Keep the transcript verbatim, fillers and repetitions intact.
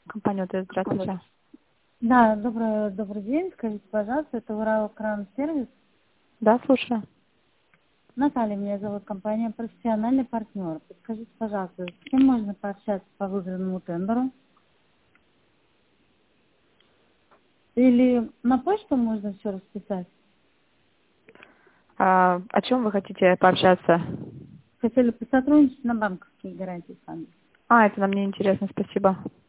Компания ОТС, здравствуйте. Да, добрый, добрый день. Скажите, пожалуйста, это Урал Кран Сервис. Да, слушаю. Наталья, меня зовут, компания «Профессиональный партнер». Подскажите, пожалуйста, с кем можно пообщаться по выигранному тендеру? Или на почту можно все расписать? А, о чем вы хотите пообщаться? Хотели бы сотрудничать на банковские гарантии с вами. А, это нам не интересно, спасибо.